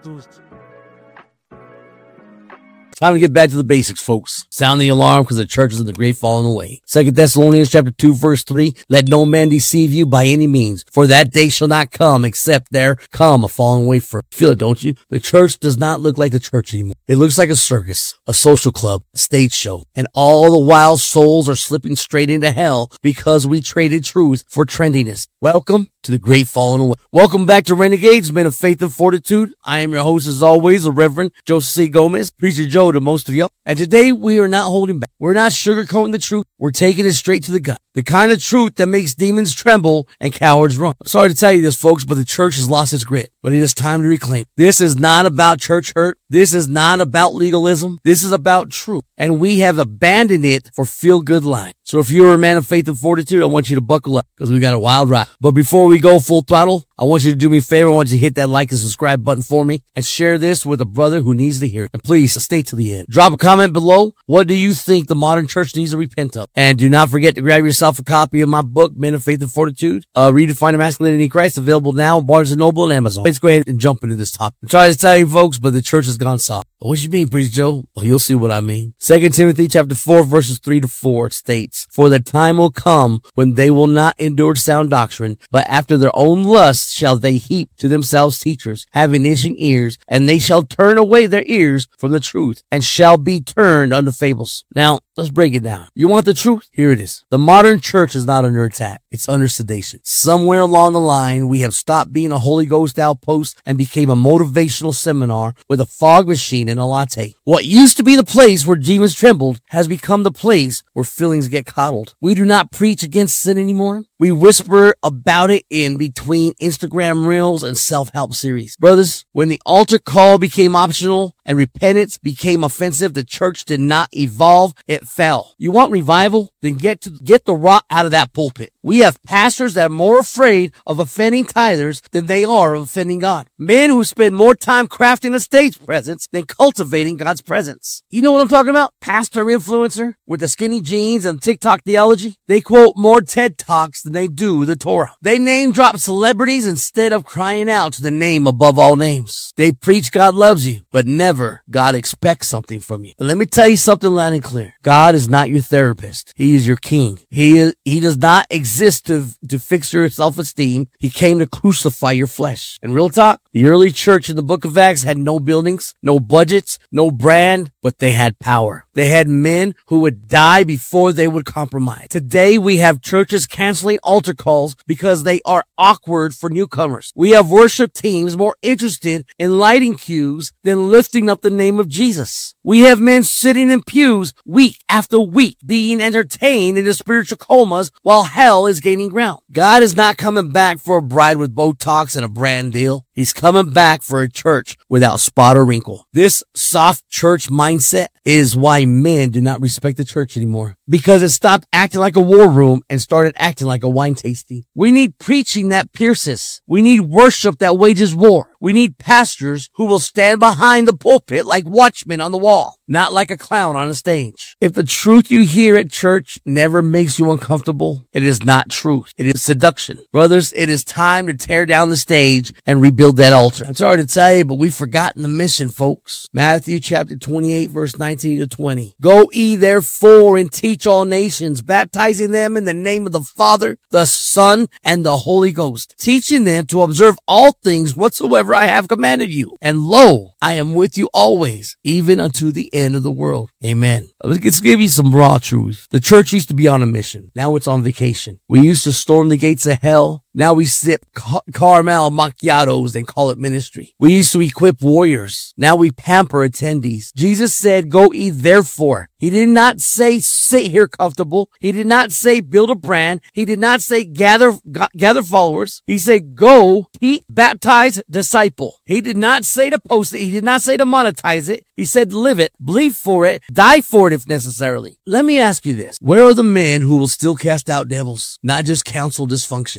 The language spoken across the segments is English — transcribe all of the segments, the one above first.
Time to get back to the basics, folks. Sound the alarm because the church is in the great falling away. 2 Thessalonians chapter 2, verse 3. Let no man deceive you by any means, for that day shall not come except there come a falling away first. Feel it, don't you? The church does not look like the church anymore. It looks like a circus, a social club, a stage show. And all the while souls are slipping straight into hell because we traded truth for trendiness. Welcome to the great falling away. Welcome back to Renegades, Men of Faith and Fortitude. I am your host as always, the Reverend Joseph C. Gomez, Preacher Joe to most of you. And today we are not holding back. We're not sugarcoating the truth. We're taking it straight to the gut. The kind of truth that makes demons tremble and cowards run. I'm sorry to tell you this, folks, but the church has lost its grit. But it is time to reclaim. This is not about church hurt. This is not about legalism. This is about truth. And we have abandoned it for feel-good lying. So if you're a man of faith and fortitude, I want you to buckle up because we got a wild ride. But before we go full throttle, I want you to do me a favor. I want you to hit that like and subscribe button for me and share this with a brother who needs to hear it. And please stay to the end. Drop a comment below. What do you think the modern church needs to repent of? And do not forget to grab yourself a copy of my book, Men of Faith and Fortitude, Redefining Masculinity in Christ, available now on Barnes & Noble and Amazon. Let's go ahead and jump into this topic. I'm trying to tell you, folks, but the church has gone soft. What you mean, Preacher Joe? Well, you'll see what I mean. 2 Timothy chapter 4, verses 3 to 4 states, For the time will come when they will not endure sound doctrine, but after their own lusts shall they heap to themselves teachers, having itching ears, and they shall turn away their ears from the truth, and shall be turned unto fables. Now, let's break it down. You want the truth? Here it is. The modern church is not under attack. It's under sedation. Somewhere along the line, we have stopped being a Holy Ghost outpost and became a motivational seminar with a fog machine and a latte. What used to be the place where demons trembled has become the place where feelings get coddled. We do not preach against sin anymore. We whisper about it in between Instagram reels and self-help series. Brothers, when the altar call became optional and repentance became offensive, the church did not evolve, it fell. You want revival? Then get the rot out of that pulpit. We have pastors that are more afraid of offending tithers than they are of offending God. Men who spend more time crafting a stage presence than cultivating God's presence. You know what I'm talking about? Pastor influencer with the skinny jeans and TikTok theology. They quote more TED Talks than they do the Torah. They name drop celebrities instead of crying out to the name above all names. They preach God loves you, but never God expects something from you. But let me tell you something loud and clear. God is not your therapist. He is your king. He does not exist to fix your self-esteem. He came to crucify your flesh. And real talk, the early church in the book of Acts had no buildings, no budgets, no brand, but they had power. They had men who would die before they would compromise. Today, we have churches canceling altar calls because they are awkward for newcomers. We have worship teams more interested in lighting cues than lifting up the name of Jesus. We have men sitting in pews week after week being entertained in the spiritual comas while hell is gaining ground. God is not coming back for a bride with Botox and a brand deal. He's coming back for a church without spot or wrinkle. This soft church mindset is why men do not respect the church anymore, because it stopped acting like a war room and started acting like a wine tasting. We need preaching that pierces. We need worship that wages war. We need pastors who will stand behind the pulpit like watchmen on the wall, not like a clown on a stage. If the truth you hear at church never makes you uncomfortable, it is not truth. It is seduction. Brothers, it is time to tear down the stage and rebuild that altar. I'm sorry to tell you, but we've forgotten the mission, folks. Matthew chapter 28, verse 19 to 20. Go ye therefore and teach all nations, baptizing them in the name of the Father, the Son, and the Holy Ghost, teaching them to observe all things whatsoever I have commanded you. And lo, I am with you always, even unto the end of the world. Amen. Let's give you some raw truth. The church used to be on a mission. Now it's on vacation. We used to storm the gates of hell. Now we sip caramel macchiatos and call it ministry. We used to equip warriors. Now we pamper attendees. Jesus said, go ye therefore. He did not say sit here comfortable. He did not say build a brand. He did not say gather followers. He said go, teach, baptize, disciple. He did not say to post it. He did not say to monetize it. He said live it, believe for it, die for it if necessarily. Let me ask you this. Where are the men who will still cast out devils, not just counsel dysfunction? Where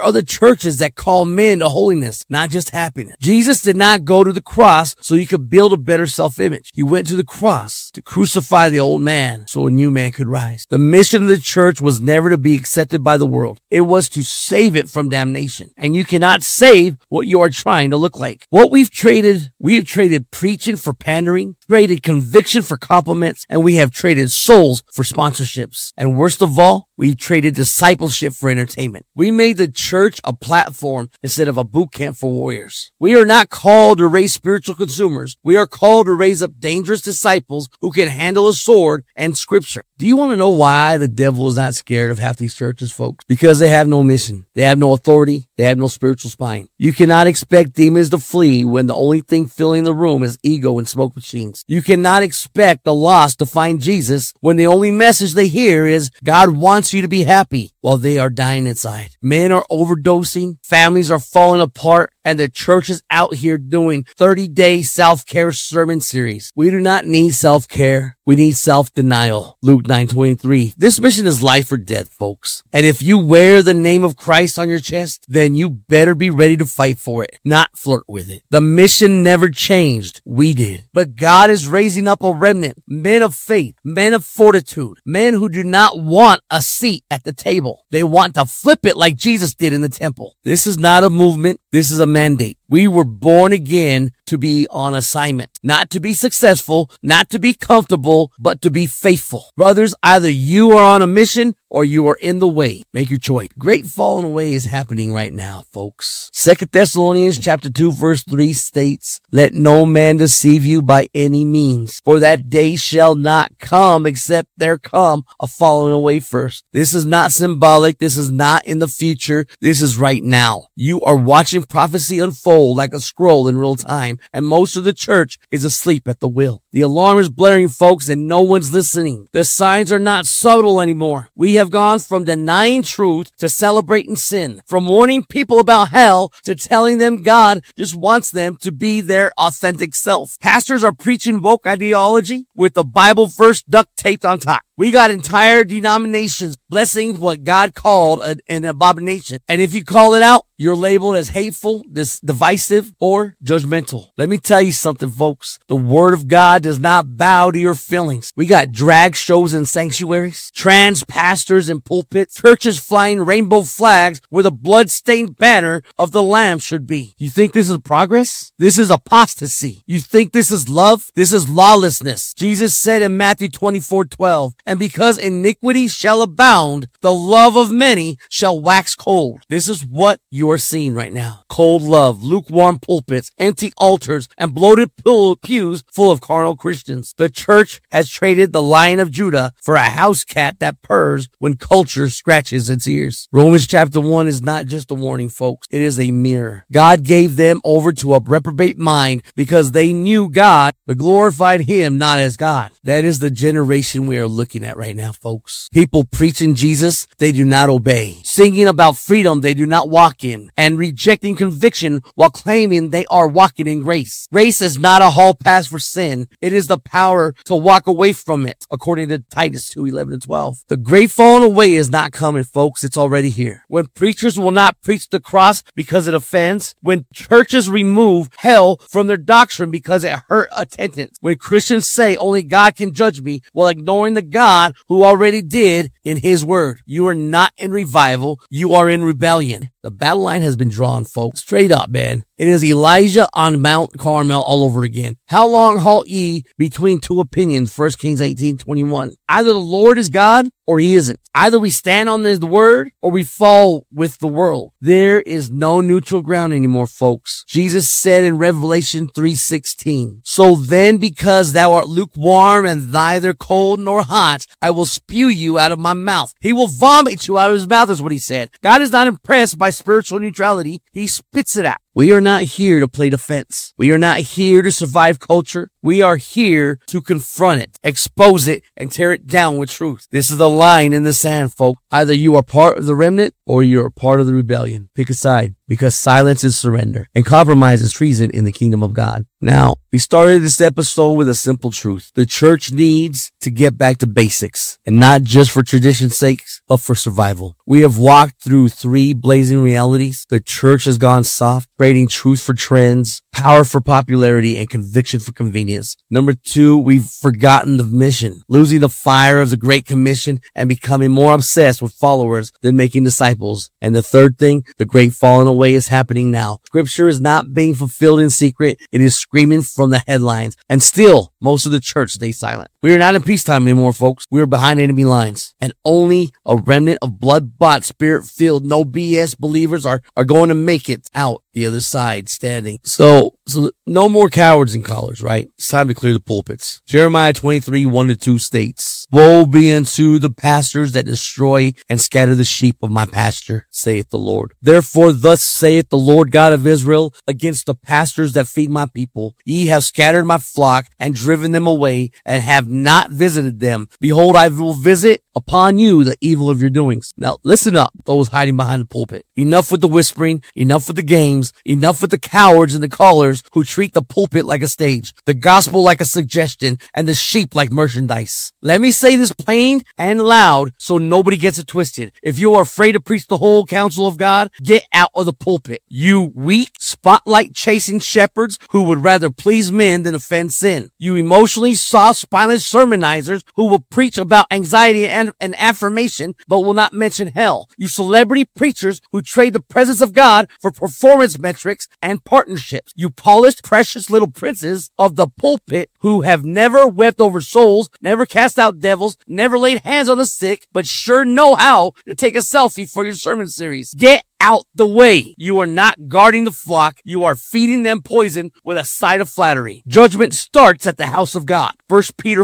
are the churches that call men to holiness, not just happiness. Jesus did not go to the cross so you could build a better self-image. He went to the cross to crucify the old man so a new man could rise. The mission of the church was never to be accepted by the world. It was to save it from damnation. And you cannot save what you are trying to look like. We have traded preaching for pandering, traded conviction for compliments, and we have traded souls for sponsorships. And worst of all, we've traded discipleship for entertainment. We made the church a platform instead of a boot camp for warriors. We are not called to raise spiritual consumers. We are called to raise up dangerous disciples who can handle a sword and scripture. Do you want to know why the devil is not scared of half these churches, folks? Because they have no mission. They have no authority. They have no spiritual spine. You cannot expect demons to flee when the only thing filling the room is ego and smoke machines. You cannot expect the lost to find Jesus when the only message they hear is God wants you to be happy while they are dying inside. Men are overdosing. Families are falling apart. And the church is out here doing 30-day self-care sermon series. We do not need self-care. We need self-denial. Luke 9:23. This mission is life or death, folks. And if you wear the name of Christ on your chest, then you better be ready to fight for it, not flirt with it. The mission never changed. We did. But God is raising up a remnant, men of faith, men of fortitude, men who do not want a seat at the table. They want to flip it like Jesus did in the temple. This is not a movement. This is a mandate. We were born again to be on assignment, not to be successful, not to be comfortable, but to be faithful. Brothers, either you are on a mission or you are in the way. Make your choice. Great falling away is happening right now, folks. 2 Thessalonians chapter 2 verse 3 states, "Let no man deceive you by any means, for that day shall not come except there come a falling away first." This is not symbolic. This is not in the future. This is right now. You are watching prophecy unfold like a scroll in real time, and most of the church is asleep at the wheel. The alarm is blaring, folks, and no one's listening. The signs are not subtle anymore. We have gone from denying truth to celebrating sin, from warning people about hell to telling them God just wants them to be their authentic self. Pastors are preaching woke ideology with the Bible verse duct taped on top. We got entire denominations blessing what God called an abomination. And if you call it out, you're labeled as hateful, divisive, or judgmental. Let me tell you something, folks. The word of God does not bow to your feelings. We got drag shows in sanctuaries, trans pastors in pulpits, churches flying rainbow flags where the blood-stained banner of the Lamb should be. You think this is progress? This is apostasy. You think this is love? This is lawlessness. Jesus said in Matthew 24:12, "And because iniquity shall abound, the love of many shall wax cold." This is what you are seeing right now. Cold love, lukewarm pulpits, empty altars, and bloated pews full of carnal Christians. The church has traded the Lion of Judah for a house cat that purrs when culture scratches its ears. Romans chapter 1 is not just a warning, folks. It is a mirror. God gave them over to a reprobate mind because they knew God, but glorified Him not as God. That is the generation we are looking at right now, folks. People preaching Jesus, they do not obey. Singing about freedom, they do not walk in. And rejecting conviction while claiming they are walking in grace. Grace is not a hall pass for sin. It is the power to walk away from it, according to Titus 2:11-12. The great falling away is not coming, folks. It's already here. When preachers will not preach the cross because it offends, when churches remove hell from their doctrine because it hurt attendance, when Christians say only God can judge me while ignoring the God who already did in His word. You are not in revival. You are in rebellion. The battle line has been drawn, folks. Straight up, man. It is Elijah on Mount Carmel all over again. How long halt ye between two opinions? 1 Kings 18:21. Either the Lord is God or He isn't. Either we stand on His word or we fall with the world. There is no neutral ground anymore, folks. Jesus said in Revelation 3:16, "So then, because thou art lukewarm and neither cold nor hot, I will spew you out of my mouth." He will vomit you out of His mouth, is what He said. God is not impressed by spiritual neutrality. He spits it out. We are not here to play defense. We are not here to survive culture. We are here to confront it, expose it, and tear it down with truth. This is the line in the sand, folks. Either you are part of the remnant or you are part of the rebellion. Pick a side, because silence is surrender and compromise is treason in the kingdom of God. Now, we started this episode with a simple truth. The church needs to get back to basics, and not just for tradition's sake, but for survival. We have walked through 3 blazing realities. The church has gone soft, trading truth for trends, power for popularity, and conviction for convenience. Number 2, we've forgotten the mission, losing the fire of the Great Commission and becoming more obsessed with followers than making disciples. And the third thing, the great falling away is happening now. Scripture is not being fulfilled in secret. It is screaming from the headlines. And still, most of the church stays silent. We are not in peacetime anymore, folks. We are behind enemy lines. And only a remnant of blood-bought, spirit-filled, no BS believers are going to make it out the other side standing. So no more cowards and collars, right? It's time to clear the pulpits. Jeremiah 23, 1-2 states, "Woe be unto the pastors that destroy and scatter the sheep of my pasture, saith the Lord. Therefore thus saith the Lord God of Israel against the pastors that feed my people. Ye have scattered my flock and driven them away and have not visited them. Behold, I will visit upon you the evil of your doings." Now listen up, those hiding behind the pulpit. Enough with the whispering, enough with the games, enough with the cowards and the callers who treat the pulpit like a stage, the gospel like a suggestion, and the sheep like merchandise. Let me say this plain and loud so nobody gets it twisted. If you are afraid to preach the whole counsel of God, get out of the pulpit. You weak, spotlight chasing shepherds who would rather please men than offend sin. You emotionally soft, spineless sermonizers who will preach about anxiety and affirmation but will not mention hell. You celebrity preachers who trade the presence of God for performance metrics and partnerships. You polished, precious little princes of the pulpit who have never wept over souls, never cast out devils, never laid hands on the sick, but sure know how to take a selfie for your sermon series. Get out the way. You are not guarding the flock. You are feeding them poison with a side of flattery. Judgment starts at the house of God. 1 Peter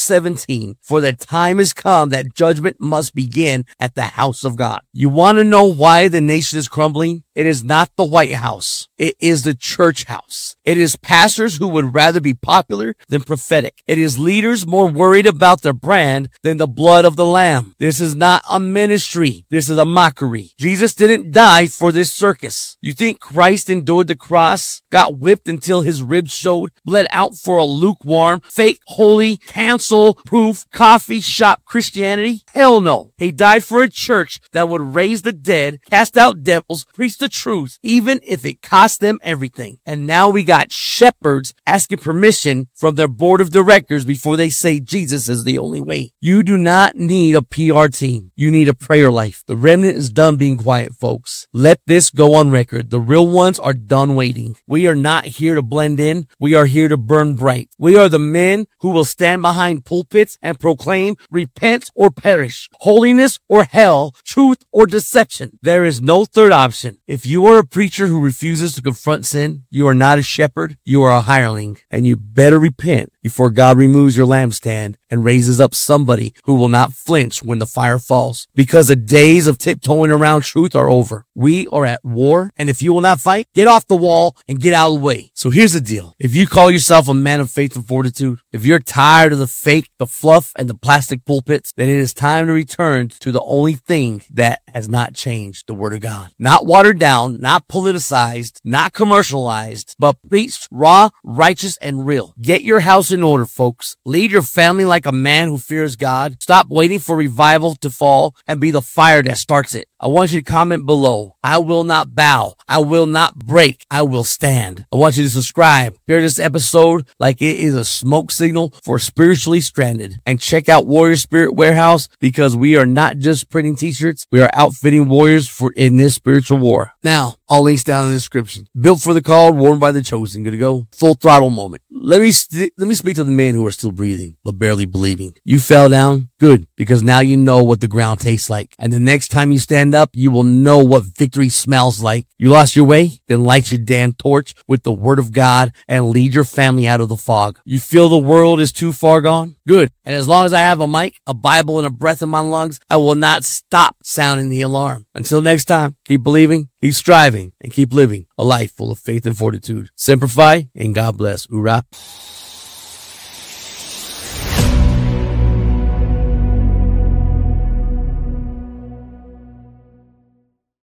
4:17. For the time has come that judgment must begin at the house of God. You want to know why the nation is crumbling? It is not the White House. It is the church house. It is pastors who would rather be popular than prophetic. It is leaders more worried about their brand than the blood of the Lamb. This is not a ministry. This is a mockery. Jesus didn't die for this circus. You think Christ endured the cross, got whipped until his ribs showed, bled out for a lukewarm, fake, holy, cancel-proof, coffee shop Christianity? Hell no. He died for a church that would raise the dead, cast out devils, preach the truth, even if it cost them everything. And now we got shepherds asking permission from their board of directors before they say Jesus is the only way. You do not need a PR team. You need a prayer life. The remnant is done being quiet, folks. Let this go on record. The real ones are done waiting. We are not here to blend in. We are here to burn bright. We are the men who will stand behind pulpits and proclaim repent or perish, holiness or hell, truth or deception. There is no third option. If you are a preacher who refuses to confront sin, you are not a shepherd, you are a hireling, and you better repent before God removes your lampstand and raises up somebody who will not flinch when the fire falls. Because the days of tiptoeing around truth are over. We are at war, and if you will not fight, get off the wall and get out of the way. So here's the deal. If you call yourself a man of faith and fortitude, if you're tired of the fake, the fluff, and the plastic pulpits, then it is time to return to the only thing that has not changed, the Word of God. Not watered down, not politicized, not commercialized, but preached raw, righteous, and real. Get your house in order, folks. Lead your family like a man who fears God. Stop waiting for revival to fall and be the fire that starts it. I want you to comment below. I will not bow. I will not break. I will stand. I want you to subscribe. Share this episode like it is a smoke signal for spiritually stranded. And check out Warrior Spirit Warehouse because we are not just printing t-shirts. We are outfitting warriors in this spiritual war. Now, all links down in the description. Built for the called, worn by the chosen. Good to go. Full throttle moment. Let me speak to the men who are still breathing, but barely believing. You fell down? Good, because now you know what the ground tastes like. And the next time you stand up, you will know what victory smells like. You lost your way? Then light your damn torch with the Word of God and lead your family out of the fog. You feel the world is too far gone? Good. And as long as I have a mic, a Bible, and a breath in my lungs, I will not stop sounding the alarm. Until next time, keep believing, keep striving, and keep living a life full of faith and fortitude. Semper Fi, and God bless. Hoorah.